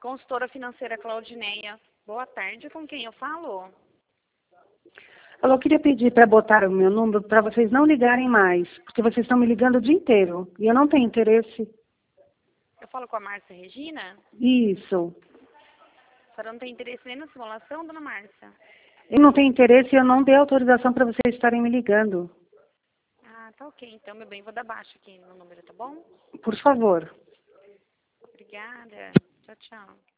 Consultora financeira Claudineia. Boa tarde, com quem eu falo? Eu queria pedir para botar o meu número para vocês não ligarem mais, porque vocês estão me ligando o dia inteiro e eu não tenho interesse. Eu falo com a Márcia Regina? Isso. A senhora não tem interesse nem na simulação, dona Márcia? Eu não tenho interesse e eu não dei autorização para vocês estarem me ligando. Ah, tá ok. Então, meu bem, vou dar baixo aqui no número, tá bom? Por favor. Obrigada. Tchau, tchau.